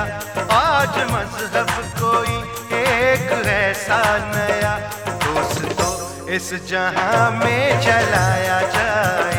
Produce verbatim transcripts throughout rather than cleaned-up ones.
आज मजहब कोई एक ऐसा नया, दोस्तों इस जहां में चलाया जाए।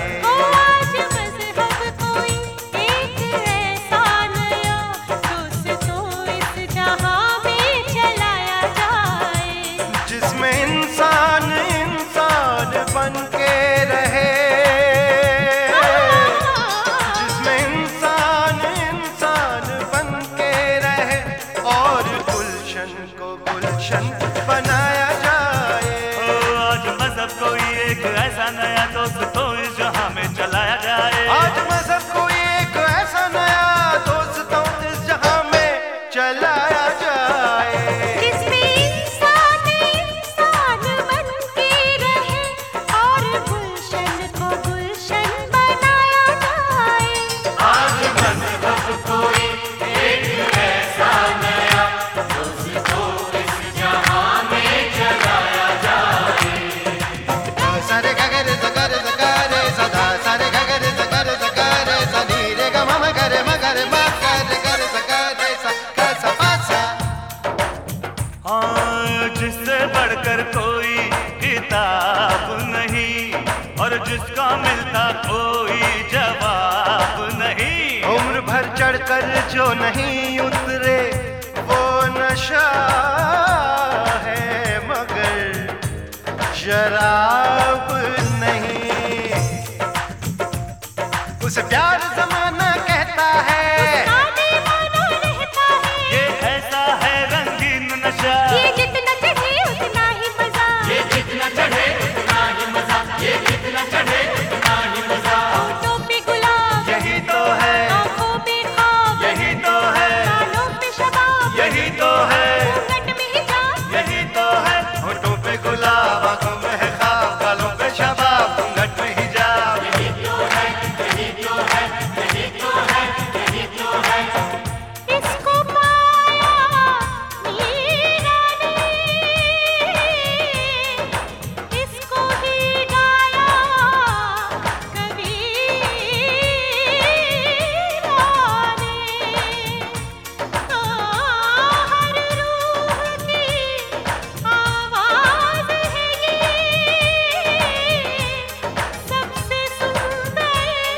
बनाया जाए। आज मजहब कोई एक ऐसा नया दोस्तों इस जहां में चलाया जाए। आज मजहब कोई एक ऐसा नया दोस्तों इस जहां में चलाया जाए। जिसमें इंसान इंसान बन के रहे और गुलशन को गुलशन बनाया जाए। आज मजहब कोई एक ऐसा नया दोस्तों इस जहां में चलाया जाए। सारे गगर जगर जगरे सदा सारे गगर जगर जगरे सनी रे ग म गर म गर म गर गर जगरे सा ग सा पा सा। हाँ, जिससे बढ़कर कोई किताब नहीं और जिसका मिलता कोई जवाब नहीं। उम्र भर चढ़कर जो नहीं उतरे वो नशा है मगर शराब नहीं। उसे प्यार जमाना कहता है, ये ऐसा है रंगीन नशा। ये जितना चढ़े उतना ही मजा, ये जितना चढ़े उतना ही मजा, ये जितना चढ़े उतना ही मजा। होठों पे गुलाब यही तो है, आँखों पे ख्वाब, यही तो है, गालों पे शबाब, यही तो है, घूंघट में हिजाब, यही तो है। होठों पे गुलाब, आंखों में है ख्वाब, गालों पे शबाब, घूंघट में हिजाब। यही तो है, यही तो है, यही तो है, यही तो है। इसको पाया मीरा ने, इसको ही गाया कबीरा ने। हर रूह की आवाज़ है ये, सबसे सुंदर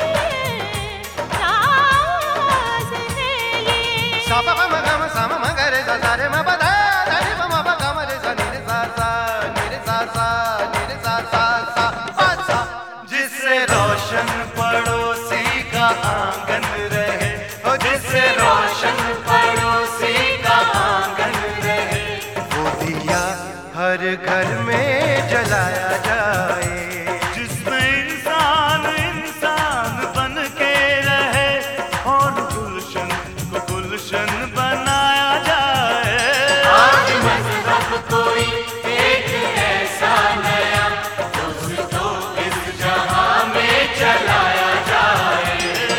राज है ये। सा पा पा म ग म सा म म ग रे सा सा रे म प धा धा रे प म प ग म रे सा नि रे सा सा नि रे सा सा नि रे सा सा सा पा सा। जिससे रोशन पड़ोसी का आंगन रहे, ओ जिससे रोशन पड़ोसी का आंगन रहे, वो दिया हर घर में जलाया जाए। जिसमें इंसान इंसान बन के रहे और गुलशन को गुलशन बनाया जाए। आज मजहब कोई एक ऐसा नया दोस्तों इस जहां में चलाया जाए।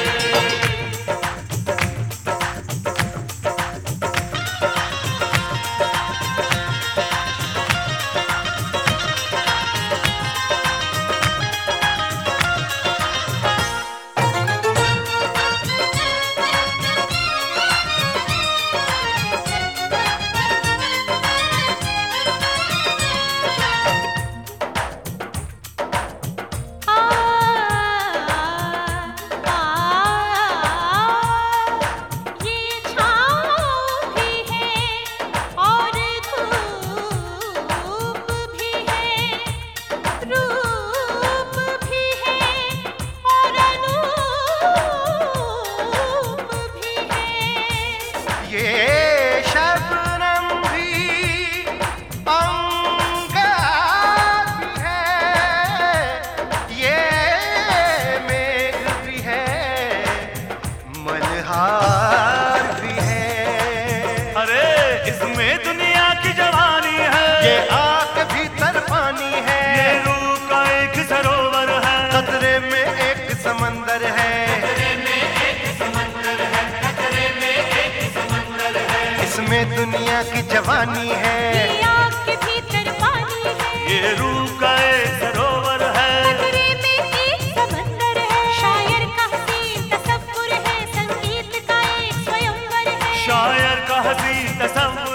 ये छाँव भी है और धूप भी है, रूप भी है और अनूप भी है। ये शबनम भी अंगार भी है, ये मेघ भी है, मल्हार भी है। अरे इसमें दुनिया की जवानी है, ये आग भीतर पानी है, ये रूह का एक सरोवर है। खतरे में एक समंदर है, इसमें दुनिया की जवानी है। ये आग के भीतर पानी है, ये रूह का एक सरोवर है। खतरे में एक समंदर है। शायर का हसीन तसव्वुर है, संगीत का एक स्वयंवर है। शायर हसी तस्वर